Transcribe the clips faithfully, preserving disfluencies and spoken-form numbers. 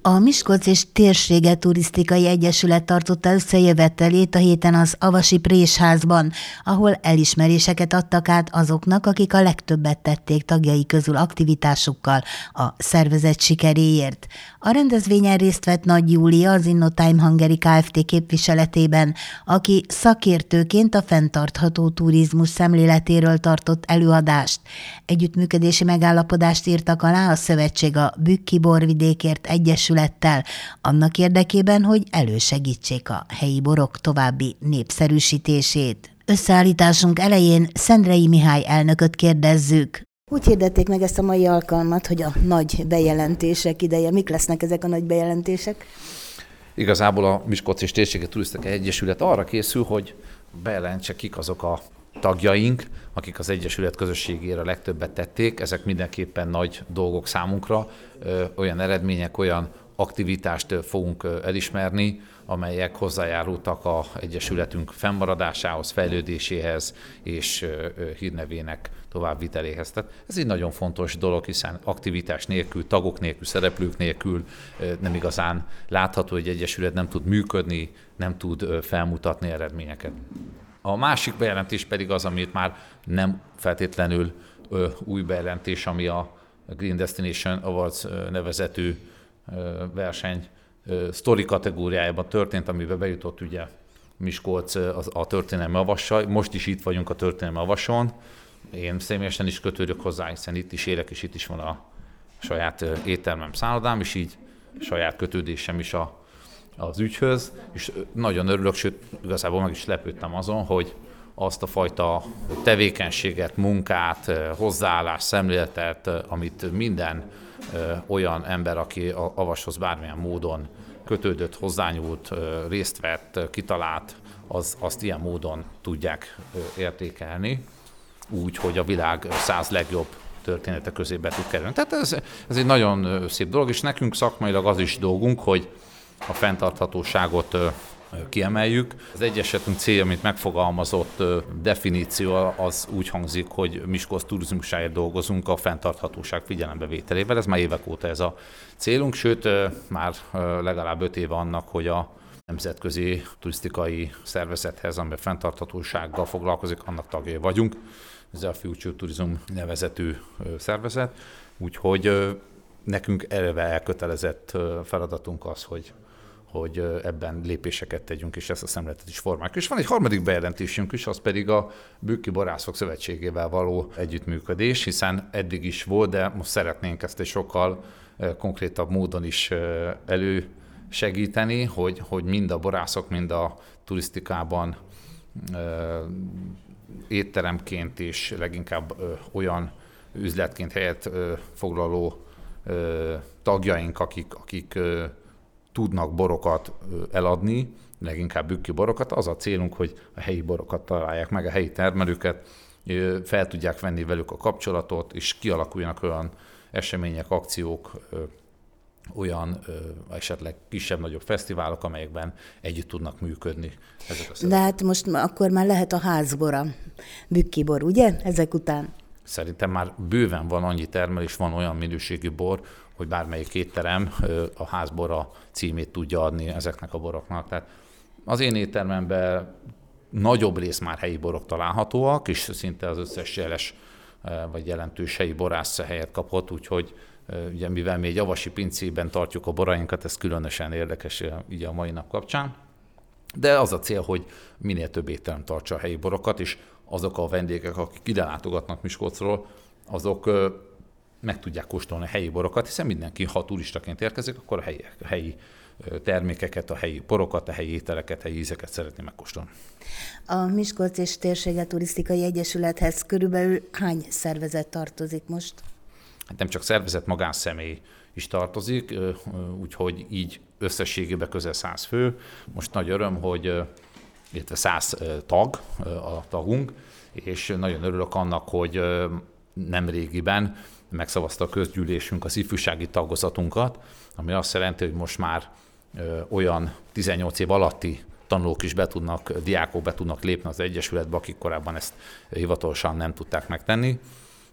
A Miskolc és Térsége Turisztikai Egyesület tartotta összejövetelét a héten az Avasi Présházban, ahol elismeréseket adtak át azoknak, akik a legtöbbet tették tagjai közül aktivitásukkal a szervezet sikeréért. A rendezvényen részt vett Nagy Júlia, az InnoTime Hungary Kft. Képviseletében, aki szakértőként a fenntartható turizmus szemléletéről tartott előadást. Együttműködési megállapodást írtak alá a szövetség a Bükki Borvidékért Egyesülettel, annak érdekében, hogy elősegítsék a helyi borok további népszerűsítését. Összeállításunk elején Szendrei Mihály elnököt kérdezzük. Úgy hirdették meg ezt a mai alkalmat, hogy a nagy bejelentések ideje. Mik lesznek ezek a nagy bejelentések? Igazából a Miskolc és Térsége Turisztikai Egyesület arra készül, hogy bejelentse, kik azok a tagjaink, akik az Egyesület közösségére legtöbbet tették. Ezek mindenképpen nagy dolgok számunkra, olyan eredmények, olyan aktivitást fogunk elismerni, amelyek hozzájárultak az Egyesületünk fennmaradásához, fejlődéséhez és hírnevének továbbviteléhez. Tehát ez egy nagyon fontos dolog, hiszen aktivitás nélkül, tagok nélkül, szereplők nélkül nem igazán látható, hogy egy egyesület nem tud működni, nem tud felmutatni eredményeket. A másik bejelentés pedig az, amit már nem feltétlenül új bejelentés, ami a Green Destination Awards nevezetű verseny sztori kategóriájában történt, amiben bejutott ugye Miskolc a történelmi avassal. Most is itt vagyunk a történelmi avason. Én személyesen is kötődök hozzá, hiszen itt is élek, és itt is van a saját éttermem, szállodám, és így saját kötődésem is a, az ügyhöz. És nagyon örülök, sőt, igazából meg is lepődtem azon, hogy azt a fajta tevékenységet, munkát, hozzáállás, szemléletet, amit minden olyan ember, aki a Avashoz bármilyen módon kötődött, hozzányúlt, részt vett, kitalált, az, azt ilyen módon tudják értékelni, úgy, hogy a világ száz legjobb története közé be tud kerülni. Tehát ez, ez egy nagyon szép dolog, és nekünk szakmailag az is dolgunk, hogy a fenntarthatóságot kiemeljük. Az egyesetünk célja, amit megfogalmazott definíció, az úgy hangzik, hogy Miskolc turizmusáért dolgozunk a fenntarthatóság figyelembevételével. Ez már évek óta ez a célunk, sőt már legalább öt éve annak, hogy a nemzetközi turisztikai szervezethez, amiben fenntarthatósággal foglalkozik, annak tagjai vagyunk. Ez a Future Tourism nevezetű szervezet, úgyhogy nekünk eleve elkötelezett feladatunk az, hogy hogy ebben lépéseket tegyünk, és ezt a szemléletet is formáljuk. És van egy harmadik bejelentésünk is, az pedig a Bükki Borászok Szövetségével való együttműködés, hiszen eddig is volt, de most szeretnénk ezt egy sokkal konkrétabb módon is elősegíteni, hogy, hogy mind a borászok, mind a turisztikában étteremként és leginkább olyan üzletként helyet foglaló tagjaink, akik, akik tudnak borokat eladni, leginkább bükki borokat. Az a célunk, hogy a helyi borokat találják meg, a helyi termelőket, fel tudják venni velük a kapcsolatot, és kialakuljanak olyan események, akciók, olyan esetleg kisebb-nagyobb fesztiválok, amelyekben együtt tudnak működni. De hát most akkor már lehet a házbora, bükki bor, ugye? Ezek után? Szerintem már bőven van annyi termelés, van olyan minőségű bor, hogy bármelyik étterem a házbora címét tudja adni ezeknek a boroknak. Tehát az én éttermemben nagyobb rész már helyi borok találhatóak, és szinte az összes jeles vagy jelentős helyi borász helyet kapott, úgyhogy ugye, mivel mi egy avasi pincében tartjuk a borainkat, ez különösen érdekes ugye a mai nap kapcsán. De az a cél, hogy minél több étterem tartsa a helyi borokat, és azok a vendégek, akik ide látogatnak Miskolcról, azok meg tudják kóstolni a helyi borokat, hiszen mindenki, ha turistaként érkezik, akkor a helyi, a helyi termékeket, a helyi borokat, a helyi ételeket, a helyi ízeket szeretné megkóstolni. A Miskolc és Térsége Turisztikai Egyesülethez körülbelül hány szervezet tartozik most? Hát nem csak szervezet, magánszemély is tartozik, úgyhogy így összességében közel száz fő. Most nagy öröm, hogy illetve száz tag a tagunk, és nagyon örülök annak, hogy nemrégiben megszavazta a közgyűlésünk az ifjúsági tagozatunkat, ami azt jelenti, hogy most már olyan tizennyolc év alatti tanulók is be tudnak, diákok be tudnak lépni az Egyesületbe, akik korábban ezt hivatalosan nem tudták megtenni.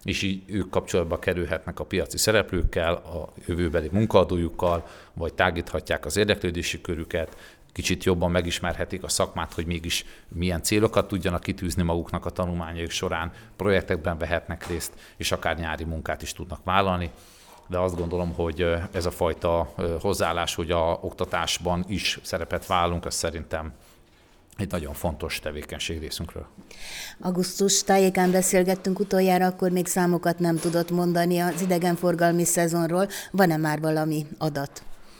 és így ők kapcsolatba kerülhetnek a piaci szereplőkkel, a jövőbeli munkaadójukkal, vagy tágíthatják az érdeklődési körüket, kicsit jobban megismerhetik a szakmát, hogy mégis milyen célokat tudjanak kitűzni maguknak a tanulmányaik során, projektekben vehetnek részt, és akár nyári munkát is tudnak vállalni. De azt gondolom, hogy ez a fajta hozzáállás, hogy a oktatásban is szerepet vállalunk, ez szerintem egy nagyon fontos tevékenység részünkről. Augusztus tájékán beszélgettünk utoljára, akkor még számokat nem tudott mondani az idegenforgalmi szezonról. Van-e már valami adat?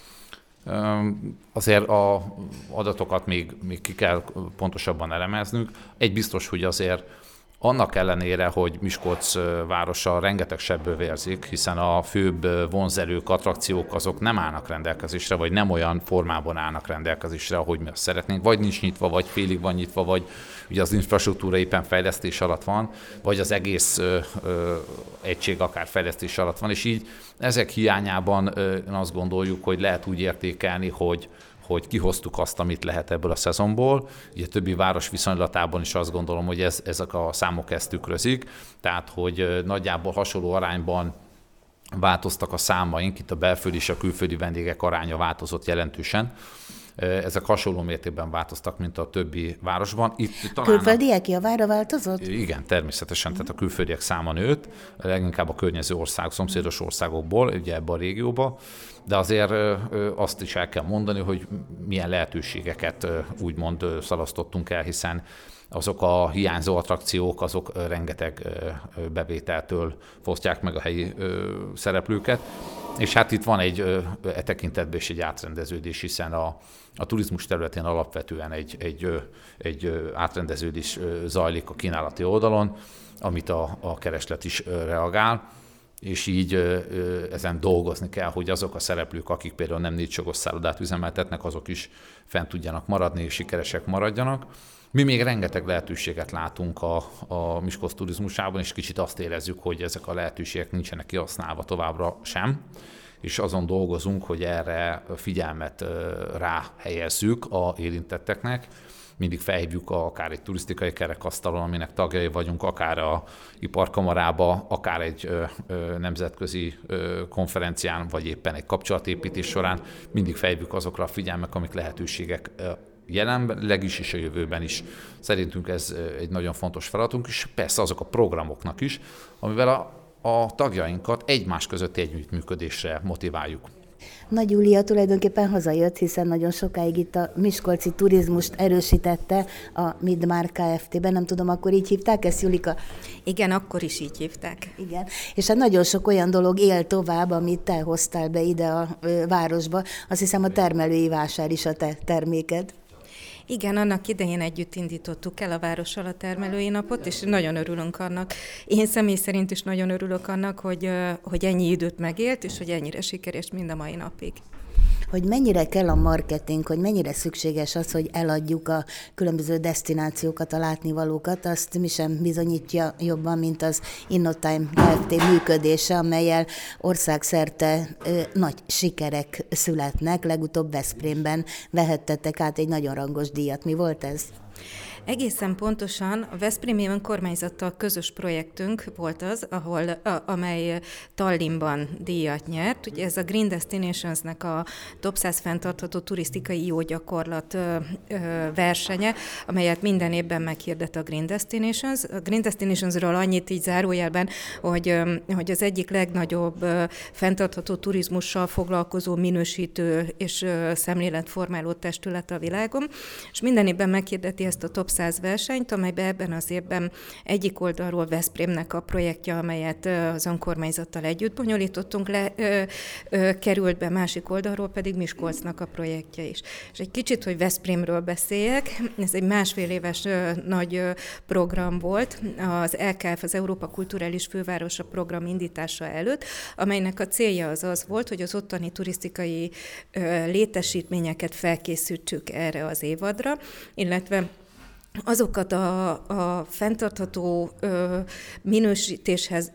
Azért az adatokat még, még ki kell pontosabban elemeznünk. Egy biztos, hogy azért annak ellenére, hogy Miskolc városa rengeteg sebből vérzik, hiszen a főbb vonzerők, attrakciók azok nem állnak rendelkezésre, vagy nem olyan formában állnak rendelkezésre, ahogy mi azt szeretnénk. Vagy nincs nyitva, vagy félig van nyitva, vagy ugye az infrastruktúra éppen fejlesztés alatt van, vagy az egész ö, ö, egység akár fejlesztés alatt van, és így ezek hiányában ö, azt gondoljuk, hogy lehet úgy értékelni, hogy hogy kihoztuk azt, amit lehet ebből a szezonból. Ugye többi város viszonylatában is azt gondolom, hogy ez, ezek a számok ezt tükrözik, tehát hogy nagyjából hasonló arányban változtak a számaink, itt a belföldi és a külföldi vendégek aránya változott jelentősen. Ezek hasonló mértékben változtak, mint a többi városban. Itt talán külföldiek javára változott? Igen, természetesen, tehát a külföldiek száma nőtt, leginkább a környező országok, szomszédos országokból, ugye ebben a régióban, de azért azt is el kell mondani, hogy milyen lehetőségeket úgymond szalasztottunk el, hiszen azok a hiányzó attrakciók, azok rengeteg bevételtől fosztják meg a helyi szereplőket. És hát itt van egy e tekintetben is egy átrendeződés, hiszen a, a turizmus területén alapvetően egy, egy, egy átrendeződés zajlik a kínálati oldalon, amit a, a kereslet is reagál, és így ezen dolgozni kell, hogy azok a szereplők, akik például nem négycsillagos szállodát üzemeltetnek, azok is fent tudjanak maradni, és sikeresek maradjanak. Mi még rengeteg lehetőséget látunk a, a Miskolc turizmusában, és kicsit azt érezzük, hogy ezek a lehetőségek nincsenek kihasználva továbbra sem, és azon dolgozunk, hogy erre figyelmet ráhelyezzük a érintetteknek. Mindig felhívjuk a, akár egy turisztikai kerekasztalon, aminek tagjai vagyunk, akár a iparkamarába, akár egy ö, ö, nemzetközi ö, konferencián, vagy éppen egy kapcsolatépítés során. Mindig felhívjuk azokra a figyelmek, amik lehetőségek ö, jelenleg is és a jövőben is. Szerintünk ez egy nagyon fontos feladatunk, és persze azok a programoknak is, amivel a, a tagjainkat egymás közötti együttműködésre motiváljuk. Nagy Júlia tulajdonképpen hazajött, hiszen nagyon sokáig itt a miskolci turizmust erősítette a Midmar Kft-ben. Nem tudom, akkor így hívták ezt, Julika? Igen, akkor is így hívták. Igen, és hát nagyon sok olyan dolog él tovább, amit te hoztál be ide a városba. Azt hiszem, a termelői vásár is a te terméked. Igen, annak idején együtt indítottuk el a várossal a termelői napot, és nagyon örülünk annak. Én személy szerint is nagyon örülök annak, hogy, hogy ennyi időt megélt, és hogy ennyire sikeres mind a mai napig. Hogy mennyire kell a marketing, hogy mennyire szükséges az, hogy eladjuk a különböző desztinációkat, a látnivalókat, azt mi sem bizonyítja jobban, mint az InnoTime Kft. Működése, amellyel országszerte ö, nagy sikerek születnek. Legutóbb Veszprémben vehettetek át egy nagyon rangos díjat. Mi volt ez? Egészen pontosan a Veszprémi önkormányzattal közös projektünk volt az, ahol, a, amely Tallinnban díjat nyert. Ugye ez a Green Destinationsnek a top száz fenntartható turisztikai jó gyakorlat ö, ö, versenye, amelyet minden évben meghirdet a Green Destinations. A Green Destinationsről annyit így zárójelben, hogy, ö, hogy az egyik legnagyobb ö, fenntartható turizmussal foglalkozó minősítő és ö, szemléletformáló testület a világon, és minden évben meghirdeti ezt a top száz versenyt, amelyben ebben az évben egyik oldalról Veszprémnek a projektje, amelyet az önkormányzattal együtt bonyolítottunk le, ö, ö, került be, másik oldalról pedig Miskolcnak a projektje is. És egy kicsit, hogy Veszprémről beszéljek, ez egy másfél éves ö, nagy ö, program volt, az é ká ef, az Európa Kulturális Fővárosa program indítása előtt, amelynek a célja az az volt, hogy az ottani turisztikai ö, létesítményeket felkészítsük erre az évadra, illetve azokat a, a fenntartható ö, minősítéshez is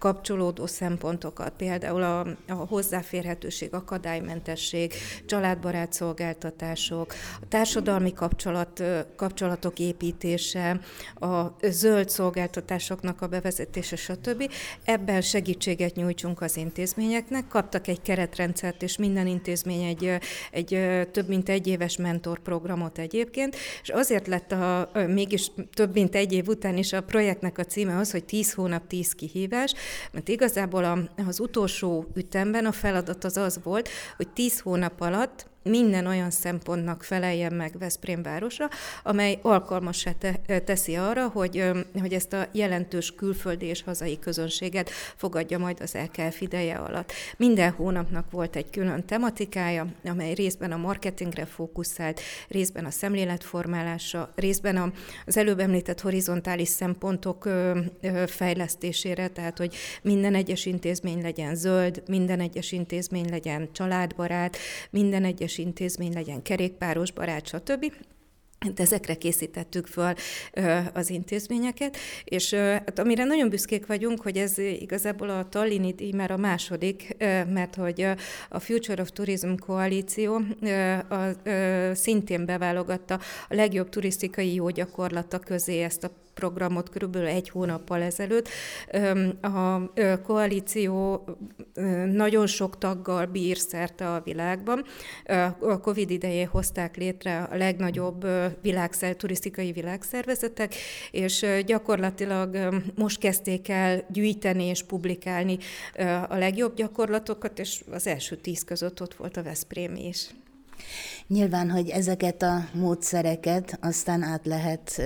kapcsolódó szempontokat, például a, a hozzáférhetőség, akadálymentesség, családbarát szolgáltatások, a társadalmi kapcsolat, kapcsolatok építése, a zöld szolgáltatásoknak a bevezetése, stb. Ebben segítséget nyújtsunk az intézményeknek. Kaptak egy keretrendszert, és minden intézmény egy, egy több mint egy éves mentorprogramot egyébként, és azért lett a, mégis több mint egy év után is a projektnek a címe az, hogy tíz hónap, tíz kihívás, mert igazából az utolsó ütemben a feladat az az volt, hogy tíz hónap alatt minden olyan szempontnak feleljen meg Veszprém városa, amely alkalmassá te, teszi arra, hogy, hogy ezt a jelentős külföldi és hazai közönséget fogadja majd az é ká ef ideje alatt. Minden hónapnak volt egy külön tematikája, amely részben a marketingre fókuszált, részben a szemléletformálásra, részben az előbb említett horizontális szempontok fejlesztésére, tehát hogy minden egyes intézmény legyen zöld, minden egyes intézmény legyen családbarát, minden egyes intézmény legyen kerékpáros barát, stb. De ezekre készítettük föl az intézményeket, és hát amire nagyon büszkék vagyunk, hogy ez igazából a Tallini díj már a második, mert hogy a Future of Tourism koalíció a, a, szintén beválogatta a legjobb turisztikai jó gyakorlata közé ezt a programot körülbelül egy hónappal ezelőtt. A koalíció nagyon sok taggal bír szerte a világban. A Covid idején hozták létre a legnagyobb világszer, turisztikai világszervezetek, és gyakorlatilag most kezdték el gyűjteni és publikálni a legjobb gyakorlatokat, és az első tíz között ott volt a veszprémi is. Nyilván, hogy ezeket a módszereket aztán át lehet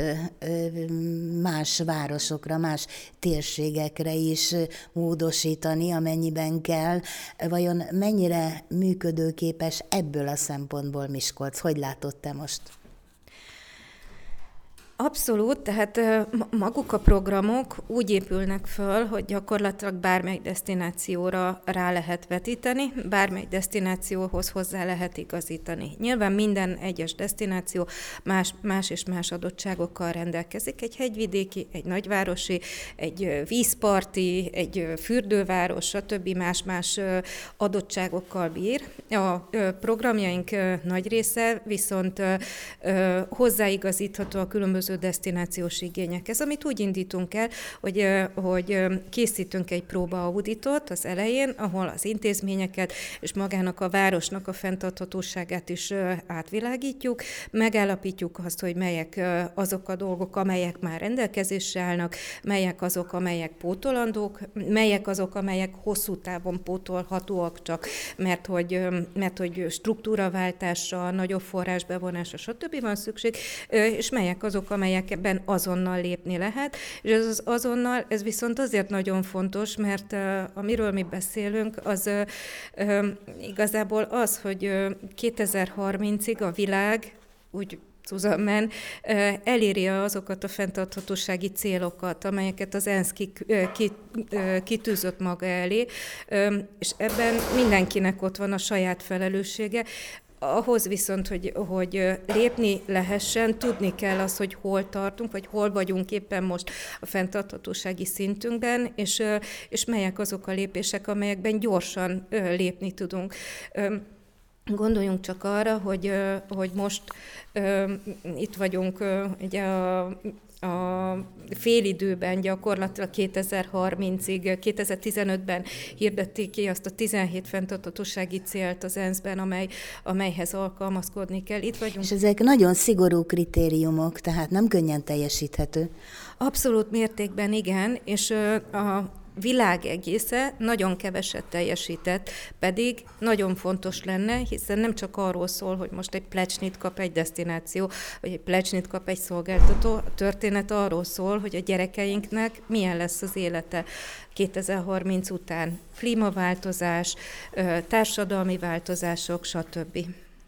más városokra, más térségekre is módosítani, amennyiben kell. Vajon mennyire működőképes ebből a szempontból Miskolc? Hogy látod te most? Abszolút, tehát maguk a programok úgy épülnek föl, hogy gyakorlatilag bármely desztinációra rá lehet vetíteni, bármely desztinációhoz hozzá lehet igazítani. Nyilván minden egyes desztináció más, más és más adottságokkal rendelkezik. Egy hegyvidéki, egy nagyvárosi, egy vízparti, egy fürdőváros, stb. Más-más adottságokkal bír. A programjaink nagy része viszont hozzáigazítható a különböző desztinációs igényekhez, amit úgy indítunk el, hogy, hogy készítünk egy próbaauditot az elején, ahol az intézményeket és magának a városnak a fenntarthatóságát is átvilágítjuk, megállapítjuk azt, hogy melyek azok a dolgok, amelyek már rendelkezésre állnak, melyek azok, amelyek pótolandók, melyek azok, amelyek hosszú távon pótolhatóak csak, mert hogy, mert hogy struktúraváltásra, nagyobb forrásbevonásra, stb. Van szükség, és melyek azok, amelyekben azonnal lépni lehet. És ez az azonnal, ez viszont azért nagyon fontos, mert uh, amiről mi beszélünk, az uh, uh, igazából az, hogy uh, kétezer-harmincig a világ úgy Susan eléri azokat a fenntarthatósági célokat, amelyeket az ENSZ kitűzött maga elé, és ebben mindenkinek ott van a saját felelőssége. Ahhoz viszont, hogy, hogy lépni lehessen, tudni kell az, hogy hol tartunk, vagy hol vagyunk éppen most a fenntarthatósági szintünkben, és, és melyek azok a lépések, amelyekben gyorsan lépni tudunk. Gondoljunk csak arra, hogy, hogy most uh, itt vagyunk uh, ugye a, a félidőben gyakorlatilag kétezer-harmincig, kétezer-tizenötben hirdették ki azt a tizenhét fenntarthatósági célt az ENSZ-ben, amely, amelyhez alkalmazkodni kell. Itt vagyunk. És ezek nagyon szigorú kritériumok, tehát nem könnyen teljesíthető. Abszolút mértékben igen, és uh, a világ egésze nagyon keveset teljesített, pedig nagyon fontos lenne, hiszen nem csak arról szól, hogy most egy plecsnit kap egy desztináció, vagy egy plecsnit kap egy szolgáltató, a történet arról szól, hogy a gyerekeinknek milyen lesz az élete kétezer-harminc után. Klímaváltozás, társadalmi változások, stb.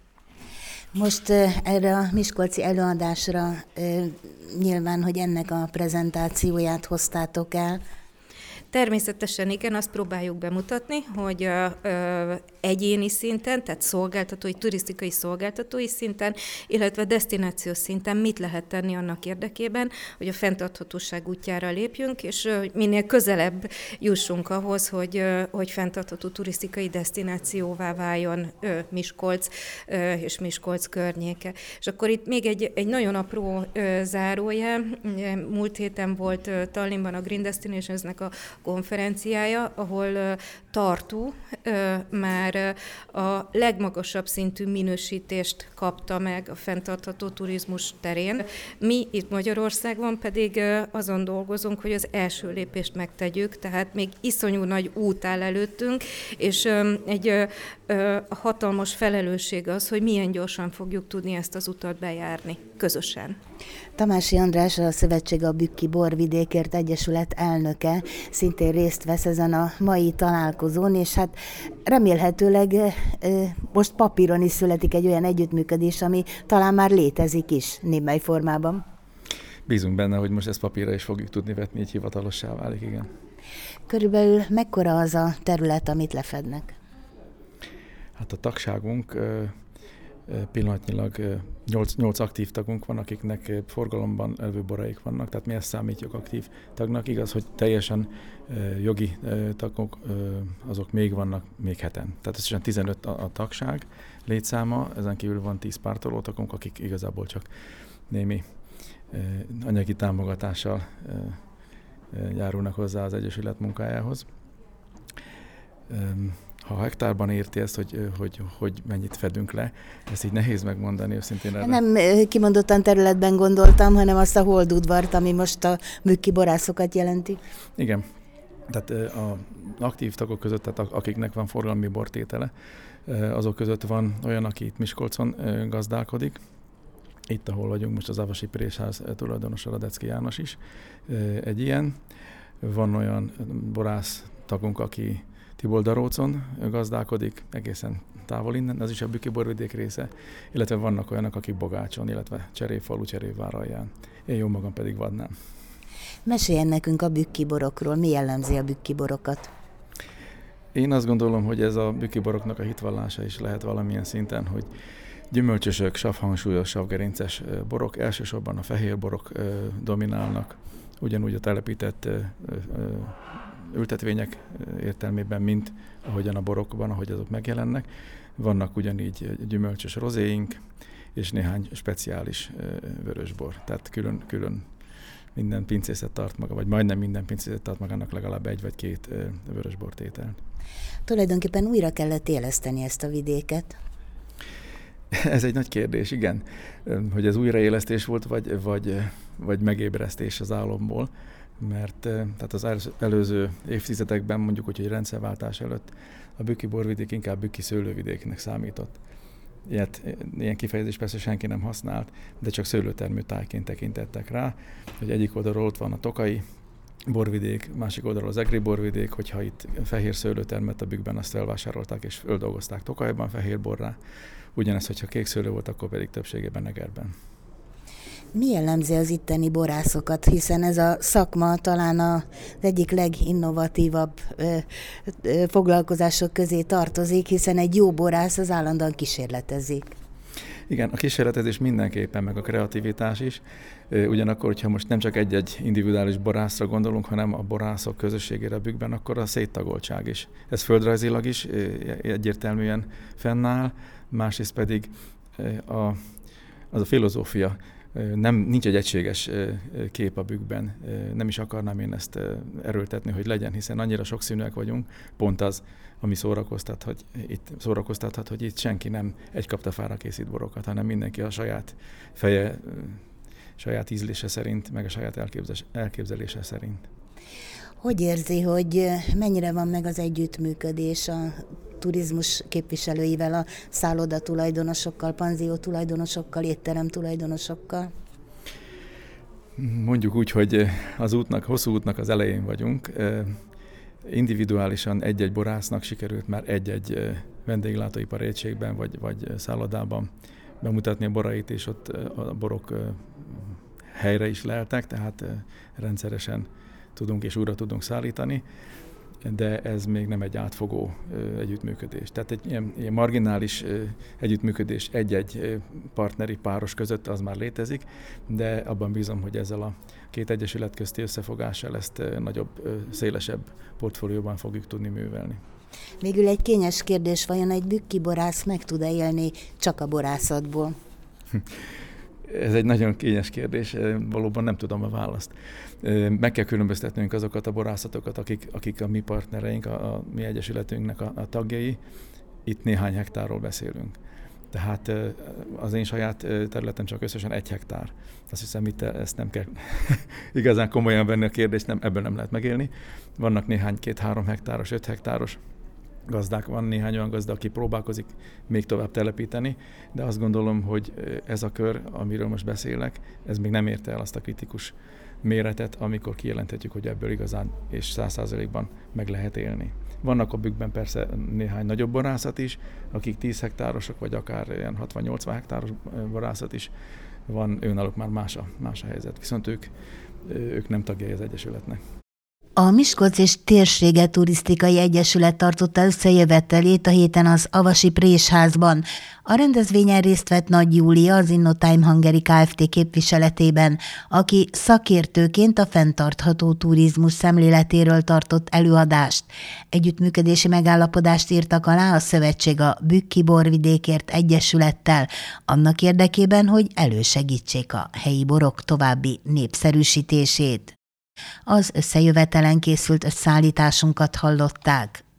Most erre a miskolci előadásra nyilván, hogy ennek a prezentációját hoztátok el. Természetesen igen, azt próbáljuk bemutatni, hogy ö, ö, egyéni szinten, tehát szolgáltatói, turisztikai szolgáltatói szinten, illetve desztinációs szinten mit lehet tenni annak érdekében, hogy a fenntarthatóság útjára lépjünk, és ö, minél közelebb jussunk ahhoz, hogy, ö, hogy fenntartható turisztikai desztinációvá váljon ö, Miskolc ö, és Miskolc környéke. És akkor itt még egy, egy nagyon apró ö, zárójel. Múlt héten volt ö, Tallinnban a Green Destinationsnek a konferenciája, ahol ö, Tartu ö, már ö, a legmagasabb szintű minősítést kapta meg a fenntartható turizmus terén. Mi itt Magyarországon pedig ö, azon dolgozunk, hogy az első lépést megtegyük, tehát még iszonyú nagy út áll előttünk, és ö, egy ö, ö, hatalmas felelősség az, hogy milyen gyorsan fogjuk tudni ezt az utat bejárni közösen. Tamási András, a Szövetség a Bükki Borvidékért Egyesület elnöke szintén részt vesz ezen a mai találkozón, és hát remélhetőleg most papíron is születik egy olyan együttműködés, ami talán már létezik is némely formában. Bízunk benne, hogy most ezt papírra is fogjuk tudni vetni, így hivatalossá válik, igen. Körülbelül mekkora az a terület, amit lefednek? Hát a tagságunk pillanatnyilag nyolc aktív tagunk van, akiknek forgalomban levő boraik vannak, tehát mi ezt számítjuk aktív tagnak. Igaz, hogy teljesen jogi tagok, azok még vannak, még heten. Tehát összesen tizenöt a, a tagság létszáma, ezen kívül van tíz pártoló tagunk, akik igazából csak némi anyagi támogatással járulnak hozzá az Egyesület munkájához. Ha hektárban érti ezt, hogy, hogy, hogy mennyit fedünk le, ezt így nehéz megmondani őszintén. Erre. Nem kimondottan területben gondoltam, hanem azt a holdudvart, ami most a bükki borászokat jelenti. Igen, tehát az aktív tagok között, tehát akiknek van forgalmi bortétele, azok között van olyan, aki itt Miskolcon gazdálkodik. Itt, ahol vagyunk, most az Avasi Présház tulajdonos Radecki János is egy ilyen. Van olyan borász tagunk, aki Tiboldarócon gazdálkodik, egészen távol innen, az is a Bükki Borvidék része, illetve vannak olyanok, akik Bogácson, illetve Cserépfalu, Cserépváralján. Én jó magam pedig Vadnán. Meséljen nekünk a bükki borokról, mi jellemzi a bükki borokat? Én azt gondolom, hogy ez a bükki boroknak a hitvallása is lehet valamilyen szinten, hogy gyümölcsösök, savhangsúlyos, savgerinces borok, elsősorban a fehér borok dominálnak, ugyanúgy a telepített ültetvények értelmében, mint ahogyan a borokban, ahogy azok megjelennek. Vannak ugyanígy gyümölcsös rozéink, és néhány speciális vörösbor. Tehát külön, külön minden pincészet tart maga, vagy majdnem minden pincészet tart magának legalább egy vagy két vörösbortételt. Tulajdonképpen újra kellett éleszteni ezt a vidéket. Ez egy nagy kérdés, igen. Hogy ez újraélesztés volt, vagy, vagy, vagy megébresztés az álomból. Mert tehát az előző évtizedekben, mondjuk úgy, hogy rendszerváltás előtt a bükki borvidék inkább bükki szőlővidéknek számított. Ilyet, ilyen kifejezést persze senki nem használt, de csak szőlőtermő tájként tekintettek rá, hogy egyik oldalról ott van a tokai borvidék, másik oldalról az egri borvidék, hogyha itt fehér szőlőtermet a bükkben, azt felvásárolták és földolgozták Tokajban fehér borrá. Ugyanez, hogyha kék szőlő volt, akkor pedig többségében Egerben. Mi jellemzi az itteni borászokat, hiszen ez a szakma talán az egyik leginnovatívabb ö, ö, foglalkozások közé tartozik, hiszen egy jó borász az állandóan kísérletezik. Igen, a kísérletezés mindenképpen, meg a kreativitás is. Ugyanakkor, hogyha most nem csak egy-egy individuális borászra gondolunk, hanem a borászok közösségére a bükkben, akkor a széttagoltság is. Ez földrajzilag is egyértelműen fennáll, másrészt pedig a, az a filozófia. Nem, nincs egy egységes kép a bükkben, nem is akarnám én ezt erőltetni, hogy legyen, hiszen annyira sokszínűek vagyunk, pont az, ami szórakoztat, hogy itt, szórakoztathat, hogy itt senki nem egy kaptafára készít borokat, hanem mindenki a saját feje, saját ízlése szerint, meg a saját elképzelése szerint. Hogy érzi, hogy mennyire van meg az együttműködés a turizmus képviselőivel, a szálloda tulajdonosokkal, panzió tulajdonosokkal, étterem tulajdonosokkal? Mondjuk úgy, hogy az útnak, hosszú útnak az elején vagyunk. Individuálisan egy-egy borásznak sikerült már egy-egy vendéglátóipari egységben vagy, vagy szállodában bemutatni a borait, és ott a borok helyre is leltek, tehát rendszeresen tudunk és újra tudunk szállítani, de ez még nem egy átfogó együttműködés. Tehát egy ilyen, ilyen marginális együttműködés egy-egy partneri páros között az már létezik, de abban bízom, hogy ezzel a két egyesület közti összefogással ezt nagyobb, szélesebb portfólióban fogjuk tudni művelni. Végül egy kényes kérdés, vajon egy bükki borász meg tud-e élni csak a borászatból? Ez egy nagyon kényes kérdés, valóban nem tudom a választ. Meg kell különböztetnünk azokat a borászatokat, akik, akik a mi partnereink, a, a mi egyesületünknek a, a tagjai. Itt néhány hektárról beszélünk. Tehát az én saját területem csak összesen egy hektár. Azt hiszem, itt ezt nem kell igazán komolyan venni a kérdést, nem, ebből nem lehet megélni. Vannak néhány két-három hektáros, öt hektáros gazdák, van néhány olyan gazda, aki próbálkozik még tovább telepíteni, de azt gondolom, hogy ez a kör, amiről most beszélek, ez még nem érte el azt a kritikus méretet, amikor kijelenthetjük, hogy ebből igazán és száz százalékban meg lehet élni. Vannak a bükkben persze néhány nagyobb borászat is, akik tíz hektárosok, vagy akár ilyen hatvan-nyolcvan hektáros borászat is van, őnáluk már más a, más a helyzet. Viszont ők, ők nem tagjai az egyesületnek. A Miskolc és Térsége Turisztikai Egyesület tartotta összejövetelét a héten az Avasi Présházban. A rendezvényen részt vett Nagy Júlia, az InnoTime Hungary Kft. Képviseletében, aki szakértőként a fenntartható turizmus szemléletéről tartott előadást. Együttműködési megállapodást írtak alá a szövetség a Bükki Borvidékért Egyesülettel, annak érdekében, hogy elősegítsék a helyi borok további népszerűsítését. Az összejövetelen készült összeállításunkat hallották.